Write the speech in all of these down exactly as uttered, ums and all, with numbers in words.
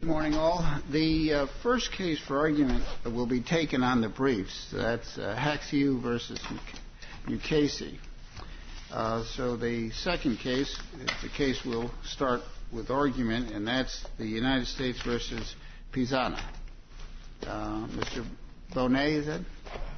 Good morning, all. The uh, first case for argument will be taken on the briefs. That's uh, Haxiu versus Mukasey. Uh, so the second case, the case will start with argument, and that's the United States versus Pisana. Uh, Mister Bonet, is that?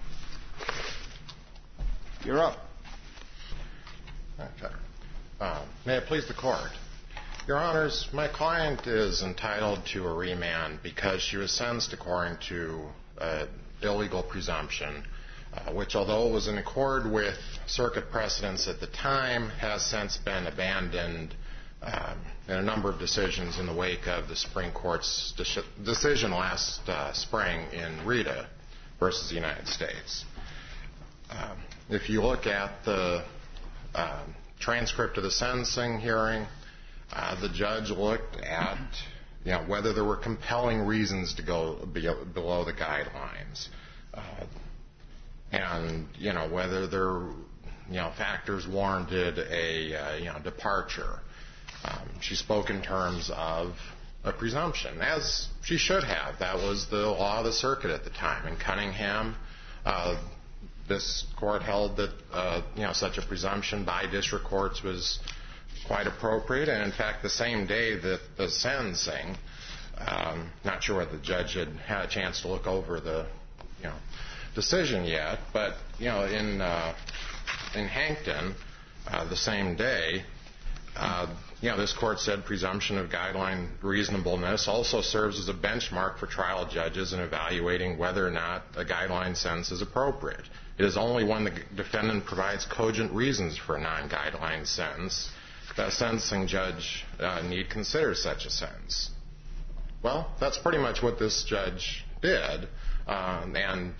You're up. Okay. Uh, may it please the court. Your Honors, my client is entitled to a remand because she was sentenced according to uh, illegal presumption, uh, which, although it was in accord with circuit precedents at the time, has since been abandoned uh, in a number of decisions in the wake of the Supreme Court's de- decision last uh, spring in Rita versus the United States. Uh, if you look at the uh, transcript of the sentencing hearing, Uh, the judge looked at, you know, whether there were compelling reasons to go be, below the guidelines, uh, and you know whether there, you know, factors warranted a uh, you know departure. Um, she spoke in terms of a presumption, as she should have. That was the law of the circuit at the time. In Cunningham, uh, this court held that uh, you know such a presumption by district courts was quite appropriate, and in fact, the same day that the sentencing, um, not sure whether the judge had had a chance to look over the, you know, decision yet, but you know, in uh, in Hankton, uh, the same day, uh, you know, this court said presumption of guideline reasonableness also serves as a benchmark for trial judges in evaluating whether or not a guideline sentence is appropriate. It is only when the defendant provides cogent reasons for a non-guideline sentence that a sentencing judge uh, need consider such a sentence. Well, that's pretty much what this judge did, um, and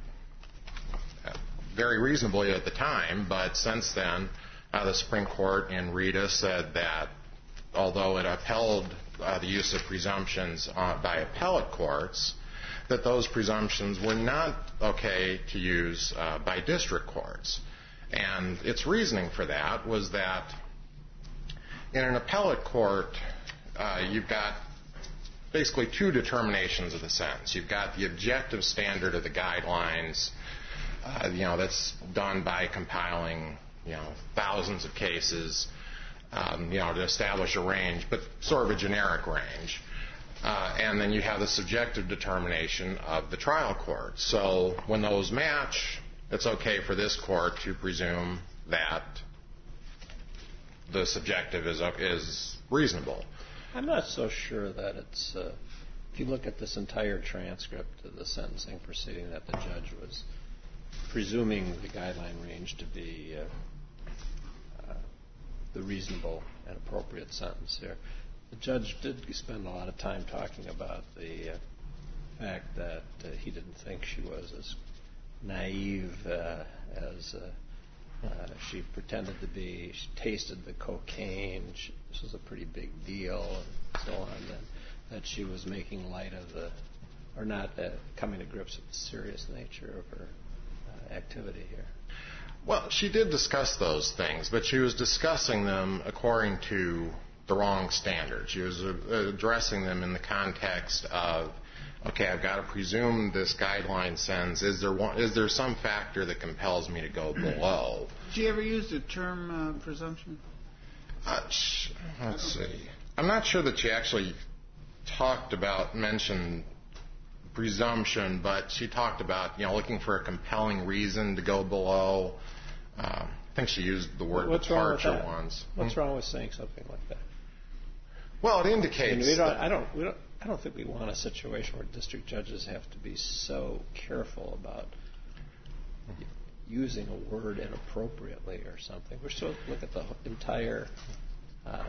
very reasonably at the time, but since then, uh, the Supreme Court in Rita said that although it upheld uh, the use of presumptions uh, by appellate courts, that those presumptions were not okay to use uh, by district courts. And its reasoning for that was that in an appellate court, uh, you've got basically two determinations of the sentence. You've got the objective standard of the guidelines, uh, you know, that's done by compiling, you know, thousands of cases, um, you know, to establish a range, but sort of a generic range. Uh, and then you have the subjective determination of the trial court. So when those match, it's okay for this court to presume that the subjective is is reasonable. I'm not so sure that it's, uh, if you look at this entire transcript of the sentencing proceeding, that the judge was presuming the guideline range to be uh, uh, the reasonable and appropriate sentence here. The judge did spend a lot of time talking about the uh, fact that uh, he didn't think she was as naive uh, as uh, Uh, she pretended to be. She tasted the cocaine. She, this was a pretty big deal, and so on. And that she was making light of the, or not uh, coming to grips with the serious nature of her uh, activity here. Well, she did discuss those things, but she was discussing them according to the wrong standards. She was uh, addressing them in the context of, okay, I've got to presume this guideline sentence. Is there one, is there some factor that compels me to go below? Did you ever use the term uh, presumption? Uh, let's see. I'm not sure that she actually talked about, mentioned presumption, but she talked about, you know, looking for a compelling reason to go below. Uh, I think she used the word What's departure once. What's hmm? wrong with saying something like that? Well, it indicates. I, mean, we don't, that I don't. We don't. I don't think we want a situation where district judges have to be so careful about using a word inappropriately or something. We're supposed to look at the entire, uh,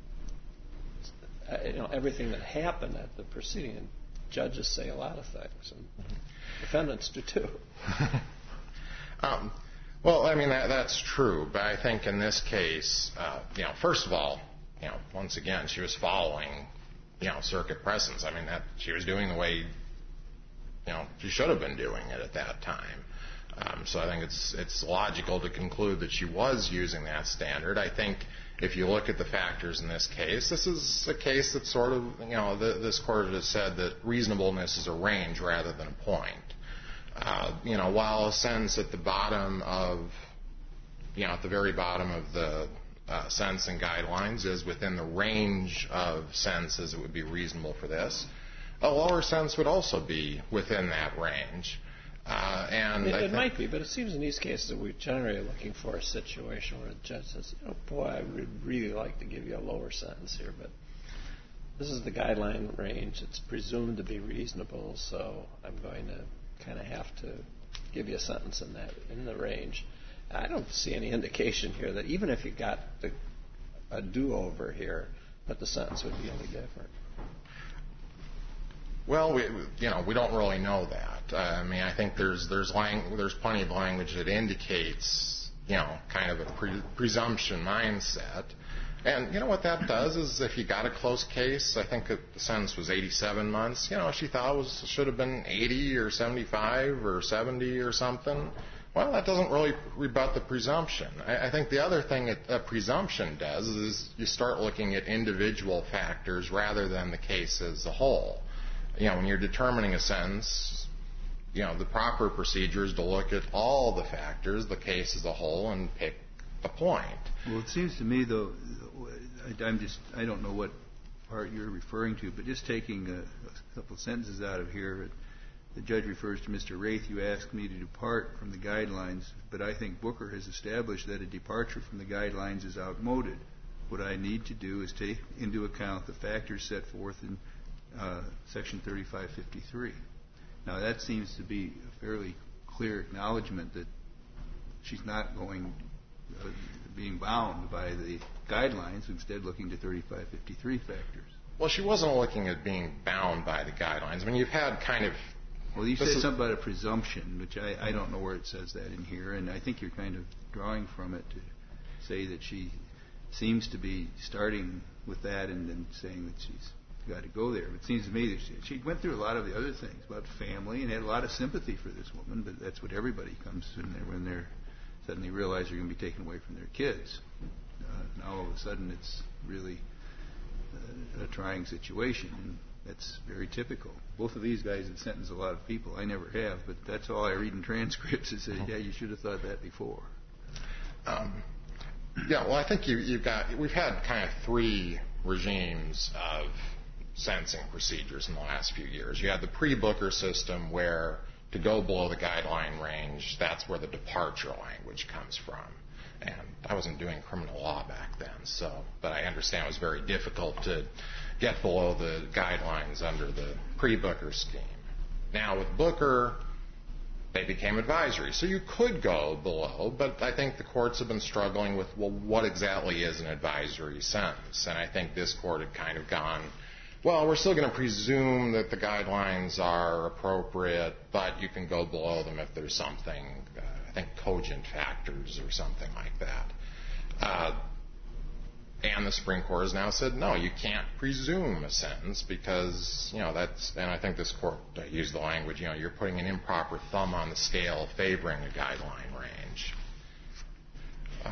you know, everything that happened at the proceeding. And judges say a lot of things, and mm-hmm. defendants do too. um, well, I mean that, that's true, but I think in this case, uh, you know, first of all, you know, once again, she was following, you know, circuit precedents. I mean, that she was doing the way, you know, she should have been doing it at that time. Um, so I think it's it's logical to conclude that she was using that standard. I think if you look at the factors in this case, this is a case that sort of, you know, the, this court has said that reasonableness is a range rather than a point. Uh, you know, while a sentence at the bottom of, you know, at the very bottom of the uh, sentencing guidelines is within the range of sentences that would be reasonable for this, a lower sentence would also be within that range. Uh, and it, I it think might be, but it seems in these cases that we're generally looking for a situation where the judge says, "Oh boy, I would really like to give you a lower sentence here, but this is the guideline range. It's presumed to be reasonable, so I'm going to kind of have to give you a sentence in that in the range." I don't see any indication here that even if you got the, a do-over here, that the sentence would be any different. Well, we, you know, we don't really know that. Uh, I mean, I think there's there's lang- there's plenty of language that indicates, you know, kind of a pre- presumption mindset. And you know what that does is if you got a close case, I think the sentence was eighty-seven months. You know, she thought it was should have been eighty or seventy-five or seventy or something. Well, that doesn't really rebut the presumption. I, I think the other thing that a presumption does is you start looking at individual factors rather than the case as a whole. You know, when you're determining a sentence, you know, the proper procedure is to look at all the factors, the case as a whole, and pick a point. Well, it seems to me, though, I'm just, I don't know what part you're referring to, but just taking a, a couple of sentences out of here, the judge refers to Mister Wraith. You asked me to depart from the guidelines, but I think Booker has established that a departure from the guidelines is outmoded. What I need to do is take into account the factors set forth in uh, Section thirty-five fifty-three. Now, that seems to be a fairly clear acknowledgement that she's not going, uh, being bound by the guidelines, instead looking to thirty-five fifty-three factors. Well, she wasn't looking at being bound by the guidelines. I mean, you've had kind of... Well, you said something about a presumption, which I, I don't know where it says that in here, and I think you're kind of drawing from it to say that she seems to be starting with that and then saying that she's got to go there. It seems to me that she, she went through a lot of the other things about family and had a lot of sympathy for this woman, but that's what everybody comes in there when they're suddenly realize they're going to be taken away from their kids. Uh, now all of a sudden it's really uh, a trying situation, and that's very typical. Both of these guys have sentenced a lot of people. I never have, but that's all I read in transcripts is that, yeah, you should have thought that before. Um, yeah, well, I think you, you've got, we've had kind of three regimes of sentencing procedures in the last few years. You had the pre-Booker system where to go below the guideline range, that's where the departure language comes from. And I wasn't doing criminal law back then, so, but I understand it was very difficult to get below the guidelines under the pre-Booker scheme. Now with Booker, they became advisory. So you could go below, but I think the courts have been struggling with, well, what exactly is an advisory sentence? And I think this court had kind of gone, well, we're still going to presume that the guidelines are appropriate, but you can go below them if there's something, uh, I think, cogent factors or something like that. Uh, and the Supreme Court has now said, no, you can't presume a sentence because, you know, that's, and I think this court uh, used the language, you know, you're putting an improper thumb on the scale favoring a guideline range. Um,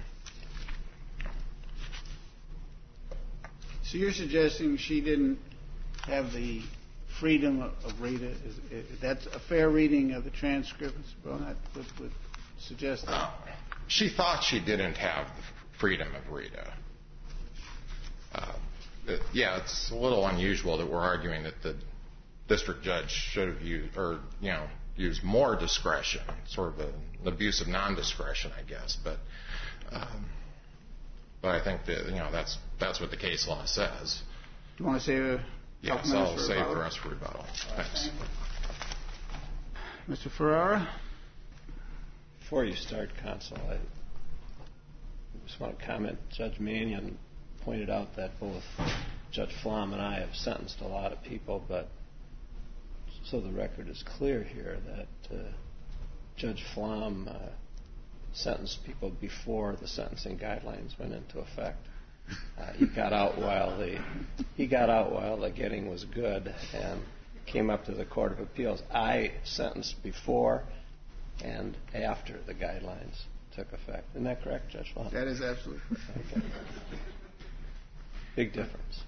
So you're suggesting she didn't have the freedom of, of Rita? Is, is that's a fair reading of the transcript, Mister Bonat would, would suggest that? Uh, she thought she didn't have the freedom of Rita. Uh, it, yeah, it's a little unusual that we're arguing that the district judge should have used, or, you know, used more discretion, sort of a, an abuse of non-discretion, I guess. But um, but I think that, you know, that's that's what the case law says. Do you want to say a Yes, I'll save the rest for rebuttal. Thanks. Mister Ferrara? Before you start, counsel, I just want to comment. Judge Mannion pointed out that both Judge Flom and I have sentenced a lot of people, but so the record is clear here that uh, Judge Flom uh, sentenced people before the sentencing guidelines went into effect. Uh, he got out while the he got out while the getting was good and came up to the Court of Appeals. I sentenced before and after the guidelines took effect. Isn't that correct, Judge Long? That is absolutely correct. Okay. Big difference.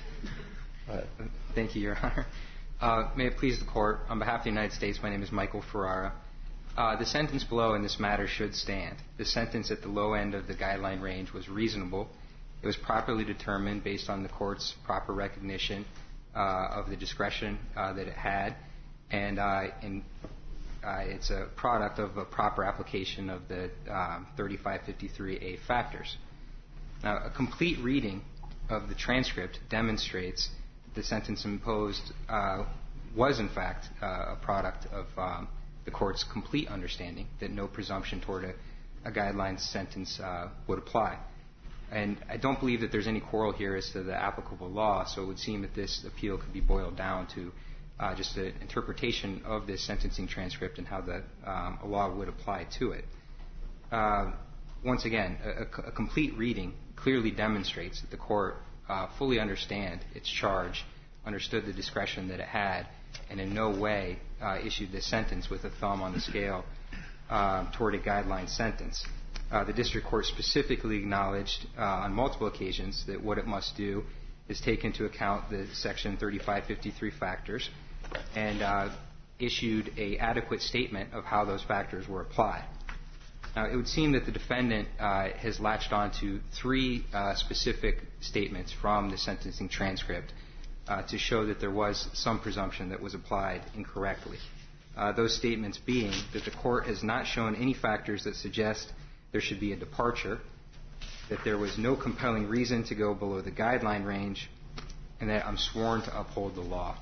Go ahead. Thank you, Your Honor. Uh, may it please the Court, on behalf of the United States, my name is Michael Ferrara. Uh, the sentence below in this matter should stand. The sentence at the low end of the guideline range was reasonable. It was properly determined based on the Court's proper recognition uh, of the discretion uh, that it had, and uh, in, uh, it's a product of a proper application of the um, thirty-five fifty-three A factors. Now, a complete reading of the transcript demonstrates the sentence imposed uh, was, in fact, uh, a product of um, the Court's complete understanding that no presumption toward a, a guideline sentence uh, would apply. And I don't believe that there's any quarrel here as to the applicable law, so it would seem that this appeal could be boiled down to uh, just an interpretation of this sentencing transcript and how the um, a law would apply to it. Uh, once again, a, a complete reading clearly demonstrates that the Court uh, fully understand its charge, understood the discretion that it had, and in no way uh, issued this sentence with a thumb on the scale uh, toward a guideline sentence. Uh, the district court specifically acknowledged uh, on multiple occasions that what it must do is take into account the Section thirty-five fifty-three factors and uh, issued an adequate statement of how those factors were applied. Now, it would seem that the defendant uh, has latched on to three uh, specific statements from the sentencing transcript uh, to show that there was some presumption that was applied incorrectly. Uh, those statements being that the Court has not shown any factors that suggest there should be a departure, that there was no compelling reason to go below the guideline range, and that I'm sworn to uphold the law.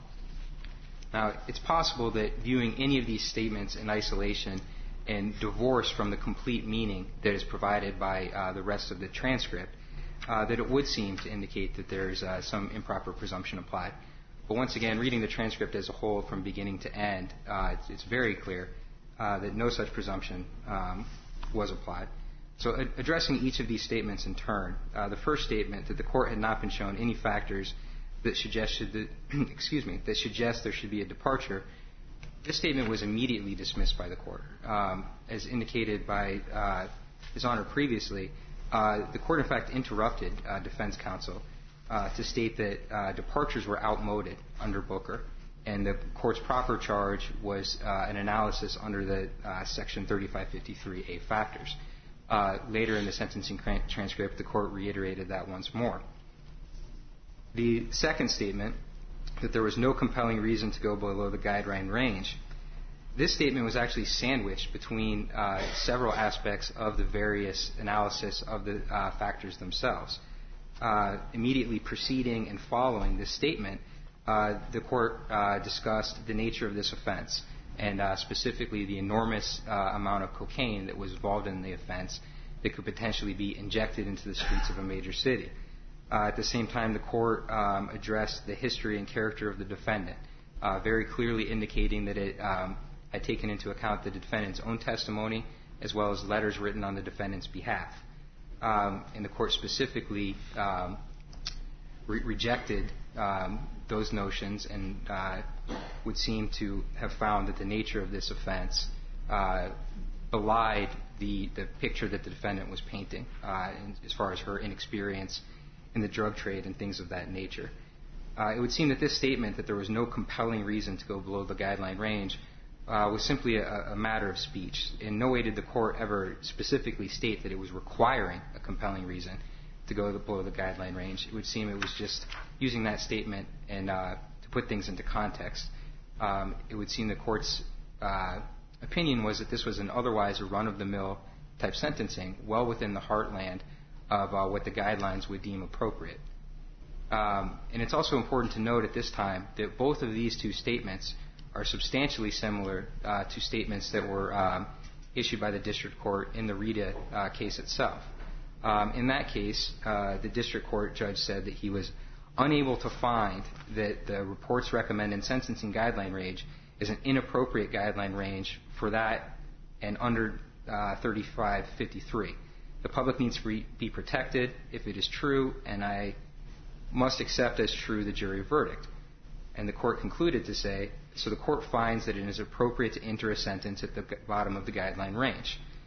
Now, it's possible that viewing any of these statements in isolation and divorced from the complete meaning that is provided by uh, the rest of the transcript, uh, that it would seem to indicate that there is uh, some improper presumption applied. But once again, reading the transcript as a whole from beginning to end, uh, it's, it's very clear uh, that no such presumption um, was applied. So ad- addressing each of these statements in turn, uh, the first statement that the Court had not been shown any factors that suggested that, excuse me, that suggest there should be a departure, this statement was immediately dismissed by the Court. Um, as indicated by uh, His Honor previously, uh, the Court in fact interrupted uh, defense counsel uh, to state that uh, departures were outmoded under Booker, and the Court's proper charge was uh, an analysis under the uh, Section thirty-five fifty-three A factors. Uh, later in the sentencing transcript, the Court reiterated that once more. The second statement, that there was no compelling reason to go below the guideline range, this statement was actually sandwiched between uh, several aspects of the various analysis of the uh, factors themselves. Uh, immediately preceding and following this statement, uh, the Court uh, discussed the nature of this offense, and uh, specifically the enormous uh, amount of cocaine that was involved in the offense that could potentially be injected into the streets of a major city. Uh, at the same time, the Court um, addressed the history and character of the defendant, uh, very clearly indicating that it um, had taken into account the defendant's own testimony as well as letters written on the defendant's behalf. Um, and the Court specifically um, re- rejected um, those notions and uh, would seem to have found that the nature of this offense uh, belied the, the picture that the defendant was painting uh, in, as far as her inexperience in the drug trade and things of that nature. Uh, it would seem that this statement that there was no compelling reason to go below the guideline range uh, was simply a, a matter of speech. In no way did the Court ever specifically state that it was requiring a compelling reason to go below the guideline range. It would seem it was just using that statement and uh, to put things into context. Um, it would seem the Court's uh, opinion was that this was an otherwise a run-of-the-mill type sentencing, well within the heartland of uh, what the guidelines would deem appropriate. Um, and it's also important to note at this time that both of these two statements are substantially similar uh, to statements that were um, issued by the district court in the Rita uh, case itself. Um, in that case, uh, the district court judge said that he was unable to find that the report's recommended sentencing guideline range is an inappropriate guideline range for that and under uh, thirty-five fifty-three. The public needs to be protected if it is true, and I must accept as true the jury verdict. And the court concluded to say, so the court finds that it is appropriate to enter a sentence at the bottom of the guideline range.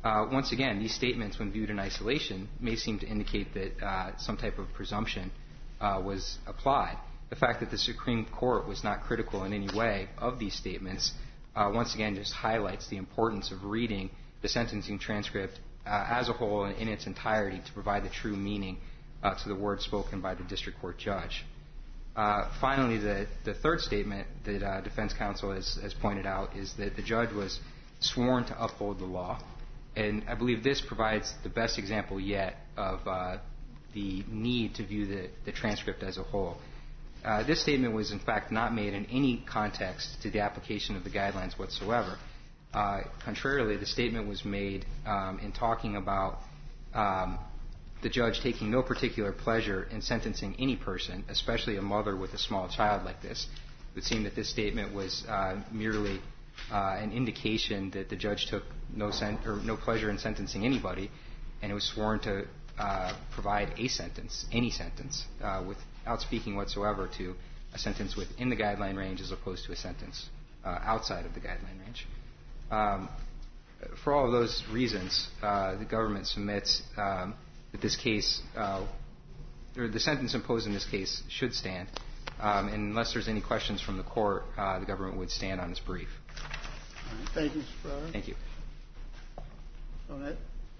Uh, once again, these statements, when viewed in isolation, may seem to indicate that uh, some type of presumption uh, was applied. The fact that the Supreme Court was not critical in any way of these statements, uh, once again, just highlights the importance of reading the sentencing transcript uh, as a whole and in its entirety to provide the true meaning uh, to the words spoken by the district court judge. Uh, finally, the, the third statement that uh, defense counsel has, has pointed out is that the judge was sworn to uphold the law. And I believe this provides the best example yet of uh, the need to view the, the transcript as a whole. Uh, this statement was, in fact, not made in any context to the application of the guidelines whatsoever. Uh, contrarily, the statement was made um, in talking about um, the judge taking no particular pleasure in sentencing any person, especially a mother with a small child like this. It would seem that this statement was uh, merely uh, an indication that the judge took no, sen- or no pleasure in sentencing anybody, and it was sworn to uh, provide a sentence, any sentence, uh, without speaking whatsoever to a sentence within the guideline range as opposed to a sentence uh, outside of the guideline range. Um, for all of those reasons, uh, the government submits um, that this case, uh, or the sentence imposed in this case, should stand. Um, and unless there's any questions from the court, uh, the government would stand on its brief. All right. Thank you, Mister Ferrara. Thank you. All right.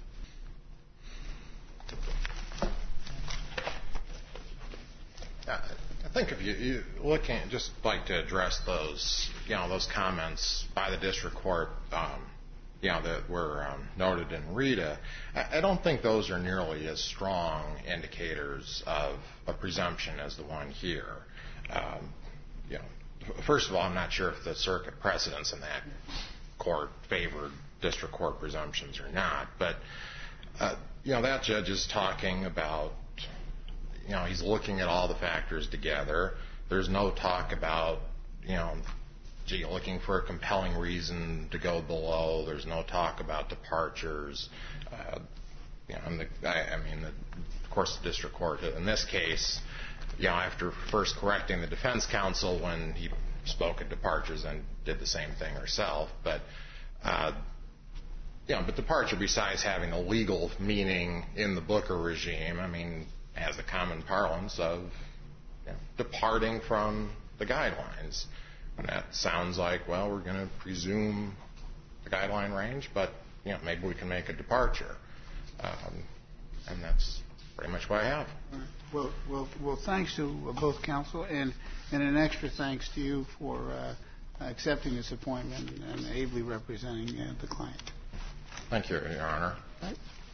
I think if you, you looking, just like to address those, you know, those comments by the district court, um, you know, that were um, noted in Rita. I, I don't think those are nearly as strong indicators of a presumption as the one here. Um, you know, first of all, I'm not sure if the circuit precedents in that court favored district court presumptions or not, but uh, you know, that judge is talking about. You know, he's looking at all the factors together. There's no talk about, you know, gee, looking for a compelling reason to go below. There's no talk about departures. Uh, you know, and the, I, I mean, the, of course, the district court in this case, you know, after first correcting the defense counsel when he spoke at departures and did the same thing herself, but. Uh, you know, but departure, besides having a legal meaning in the Booker regime, I mean, has the common parlance of you know, departing from the guidelines. And that sounds like, well, we're going to presume the guideline range, but you know, maybe we can make a departure. Um, and that's pretty much what I have. All right. Well, well, well, thanks to both counsel, and, and an extra thanks to you for uh, accepting this appointment and ably representing uh, the client. Thank you, Your Honor. All right.